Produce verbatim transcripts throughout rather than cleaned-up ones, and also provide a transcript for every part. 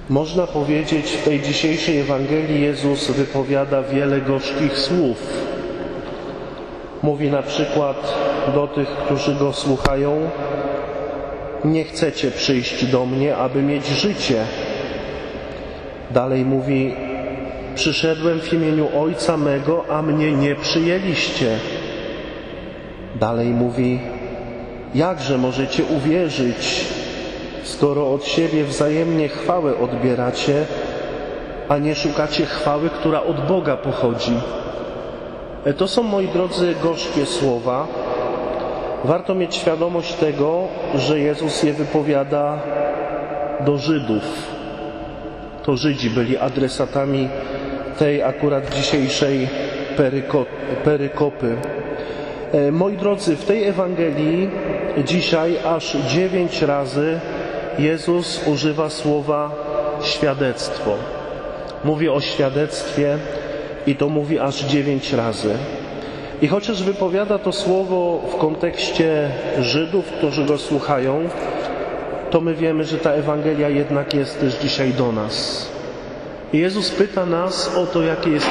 Można powiedzieć, w tej dzisiejszej Ewangelii Jezus wypowiada wiele gorzkich słów. Mówi na przykład do tych, którzy Go słuchają: nie chcecie przyjść do mnie, aby mieć życie. Dalej mówi: przyszedłem w imieniu Ojca mego, a mnie nie przyjęliście. Dalej mówi: jakże możecie uwierzyć, skoro od siebie wzajemnie chwałę odbieracie, a nie szukacie chwały, która od Boga pochodzi. To są, moi drodzy, gorzkie słowa. Warto mieć świadomość tego, że Jezus je wypowiada do Żydów. To Żydzi byli adresatami tej akurat dzisiejszej perykopy. Moi drodzy, w tej Ewangelii dzisiaj aż dziewięć razy Jezus używa słowa świadectwo. Mówi o świadectwie i to mówi aż dziewięć razy. I chociaż wypowiada to słowo w kontekście Żydów, którzy Go słuchają, to my wiemy, że ta Ewangelia jednak jest też dzisiaj do nas. I Jezus pyta nas o to, jakie jest,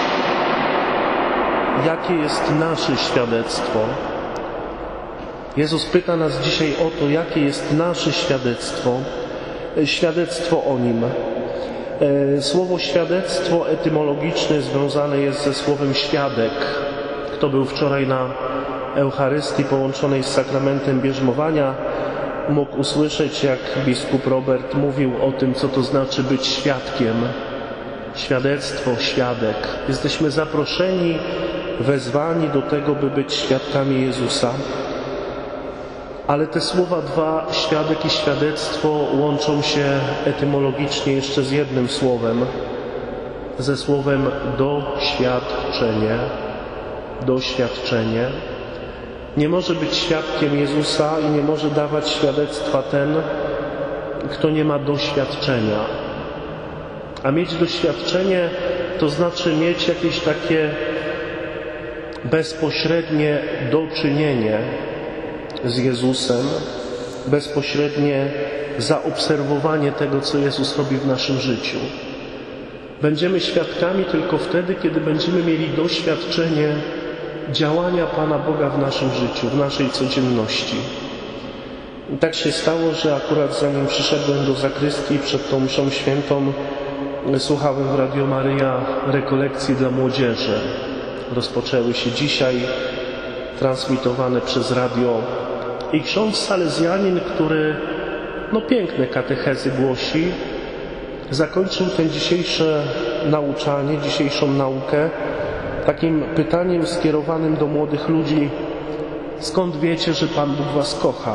jakie jest nasze świadectwo. Jezus pyta nas dzisiaj o to, jakie jest nasze świadectwo, świadectwo o Nim. Słowo świadectwo etymologiczne związane jest ze słowem świadek. Kto był wczoraj na Eucharystii połączonej z sakramentem bierzmowania, mógł usłyszeć, jak biskup Robert mówił o tym, co to znaczy być świadkiem. Świadectwo, świadek. Jesteśmy zaproszeni, wezwani do tego, by być świadkami Jezusa. Ale te słowa dwa, świadek i świadectwo, łączą się etymologicznie jeszcze z jednym słowem, ze słowem doświadczenie. Doświadczenie. Nie może być świadkiem Jezusa i nie może dawać świadectwa ten, kto nie ma doświadczenia. A mieć doświadczenie to znaczy mieć jakieś takie bezpośrednie doczynienie z Jezusem, bezpośrednie zaobserwowanie tego, co Jezus robi w naszym życiu. Będziemy świadkami tylko wtedy, kiedy będziemy mieli doświadczenie działania Pana Boga w naszym życiu, w naszej codzienności. I tak się stało, że akurat zanim przyszedłem do zakrystii przed tą mszą świętą, słuchałem w Radio Maryja rekolekcji dla młodzieży. Rozpoczęły się dzisiaj, transmitowane przez radio. I ksiądz salezjanin, który no piękne katechezy głosi, zakończył ten dzisiejsze nauczanie, dzisiejszą naukę takim pytaniem skierowanym do młodych ludzi: skąd wiecie, że Pan Bóg was kocha?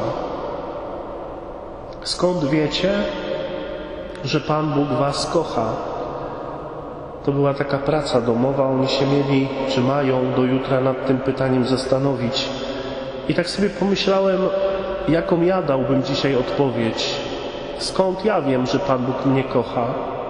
Skąd wiecie, że Pan Bóg was kocha? To była taka praca domowa, oni się mieli, czy mają do jutra nad tym pytaniem zastanowić. I tak sobie pomyślałem, jaką ja dałbym dzisiaj odpowiedź. Skąd ja wiem, że Pan Bóg mnie kocha?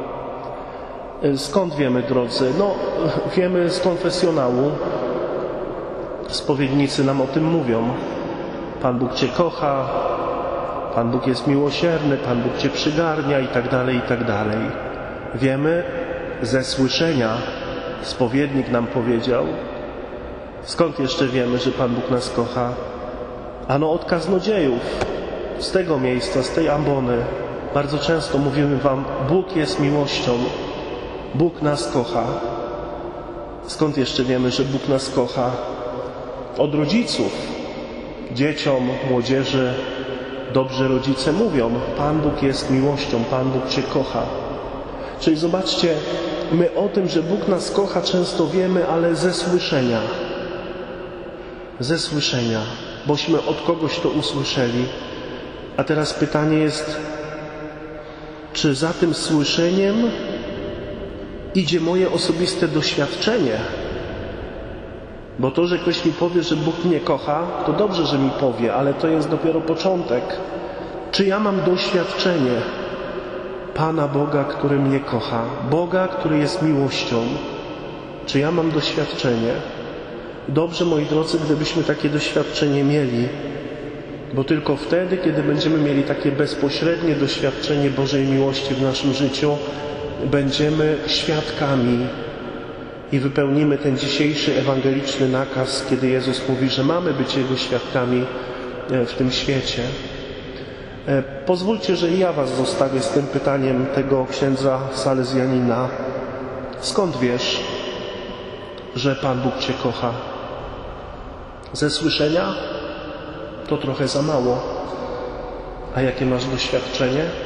Skąd wiemy, drodzy? No, wiemy z konfesjonału. Spowiednicy nam o tym mówią. Pan Bóg cię kocha, Pan Bóg jest miłosierny, Pan Bóg cię przygarnia i tak dalej, i tak dalej. Wiemy ze słyszenia. Spowiednik nam powiedział. Skąd jeszcze wiemy, że Pan Bóg nas kocha? Ano od kaznodziejów. Z tego miejsca, z tej ambony bardzo często mówimy wam: Bóg jest miłością, Bóg nas kocha. Skąd jeszcze wiemy, że Bóg nas kocha? Od rodziców. Dzieciom, młodzieży dobrzy rodzice mówią: Pan Bóg jest miłością, Pan Bóg cię kocha. Czyli zobaczcie, my o tym, że Bóg nas kocha, często wiemy, ale ze słyszenia. Ze słyszenia, bośmy od kogoś to usłyszeli. A teraz pytanie jest, czy za tym słyszeniem idzie moje osobiste doświadczenie? Bo to, że ktoś mi powie, że Bóg mnie kocha, to dobrze, że mi powie, ale to jest dopiero początek. Czy ja mam doświadczenie Pana Boga, który mnie kocha, Boga, który jest miłością? Czy ja mam doświadczenie? Dobrze, moi drodzy, gdybyśmy takie doświadczenie mieli, Bo tylko wtedy, kiedy będziemy mieli takie bezpośrednie doświadczenie Bożej miłości w naszym życiu, będziemy świadkami i wypełnimy ten dzisiejszy ewangeliczny nakaz, kiedy Jezus mówi, że mamy być Jego świadkami w tym świecie. Pozwólcie, że i ja was zostawię z tym pytaniem tego księdza Salezjanina. Skąd wiesz, że Pan Bóg cię kocha? Ze słyszenia? To trochę za mało. A jakie masz doświadczenie?